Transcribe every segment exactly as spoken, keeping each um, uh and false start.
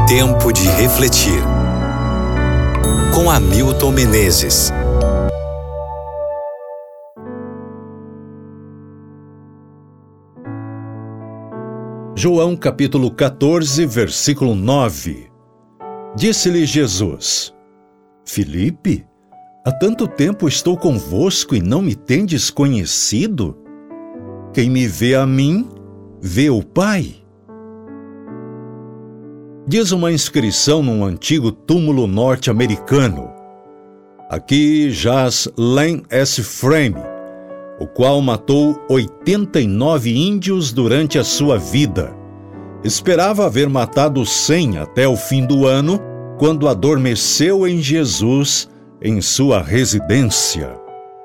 Tempo de refletir. Com Hamilton Menezes. João capítulo quatorze, versículo nove. Disse-lhe Jesus: Filipe, há tanto tempo estou convosco e não me tendes conhecido? Quem me vê a mim, vê o Pai. Diz uma inscrição num antigo túmulo norte-americano: aqui jaz Len S. Frame, o qual matou oitenta e nove índios durante a sua vida. Esperava haver matado cem até o fim do ano, quando adormeceu em Jesus, em sua residência.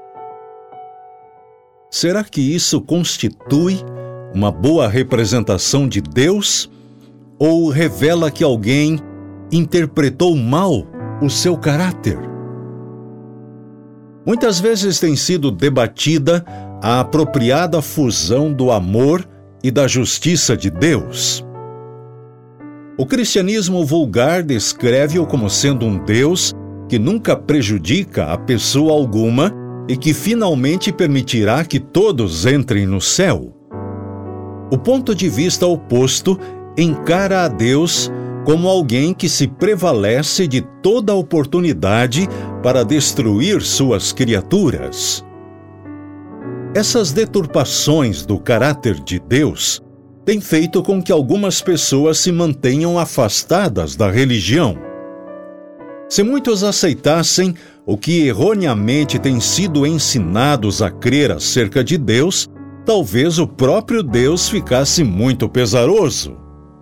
Será que isso constitui uma boa representação de Deus? Ou revela que alguém interpretou mal o seu caráter? Muitas vezes tem sido debatida a apropriada fusão do amor e da justiça de Deus. O cristianismo vulgar descreve-o como sendo um Deus que nunca prejudica a pessoa alguma e que finalmente permitirá que todos entrem no céu. O ponto de vista oposto encara a Deus como alguém que se prevalece de toda oportunidade para destruir suas criaturas. Essas deturpações do caráter de Deus têm feito com que algumas pessoas se mantenham afastadas da religião. Se muitos aceitassem o que erroneamente têm sido ensinados a crer acerca de Deus, talvez o próprio Deus ficasse muito pesaroso.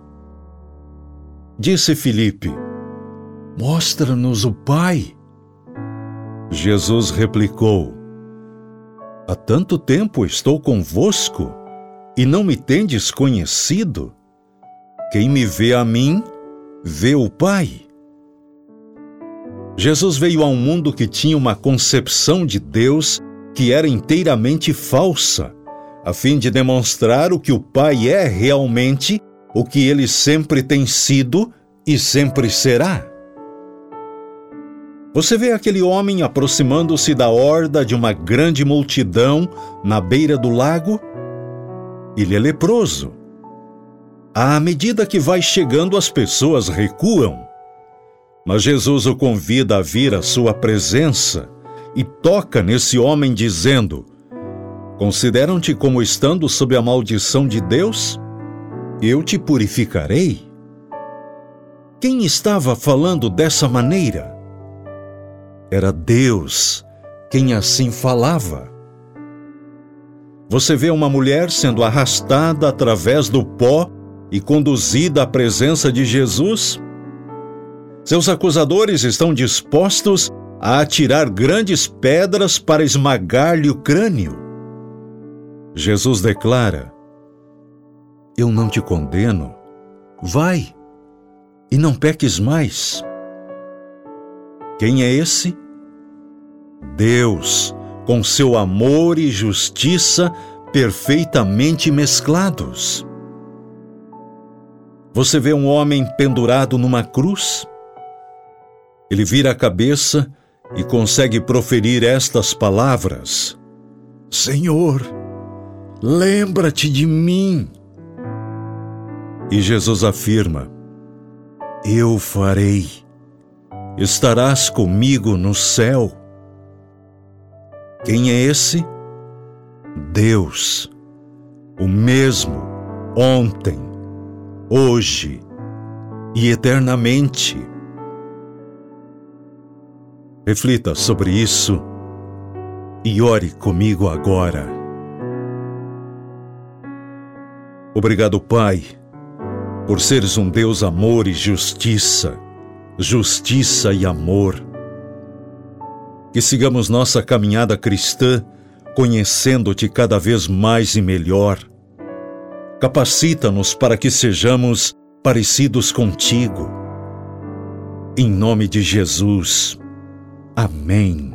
Disse Filipe: Mostra-nos o Pai. Jesus replicou: Há tanto tempo estou convosco e não me tendes conhecido? Quem me vê a mim, vê o Pai. Jesus veio a um mundo que tinha uma concepção de Deus que era inteiramente falsa, a fim de demonstrar o que o Pai é realmente, o que ele sempre tem sido e sempre será. Você vê aquele homem aproximando-se da horda de uma grande multidão na beira do lago? Ele é leproso. À medida que vai chegando, as pessoas recuam. Mas Jesus o convida a vir à sua presença e toca nesse homem dizendo: Consideram-te como estando sob a maldição de Deus? Eu te purificarei. Quem estava falando dessa maneira? Era Deus quem assim falava. Você vê uma mulher sendo arrastada através do pó e conduzida à presença de Jesus? Seus acusadores estão dispostos a atirar grandes pedras para esmagar-lhe o crânio. Jesus declara: Eu não te condeno. Vai, e não peques mais. Quem é esse? Deus, com seu amor e justiça perfeitamente mesclados. Você vê um homem pendurado numa cruz? Ele vira a cabeça e consegue proferir estas palavras: Senhor, lembra-te de mim. E Jesus afirma: Eu farei. Estarás comigo no céu. Quem é esse? Deus, o mesmo ontem, hoje e eternamente. Reflita sobre isso e ore comigo agora. Obrigado, Pai, por seres um Deus amor e justiça, justiça e amor. Que sigamos nossa caminhada cristã, conhecendo-te cada vez mais e melhor. Capacita-nos para que sejamos parecidos contigo. Em nome de Jesus. Amém.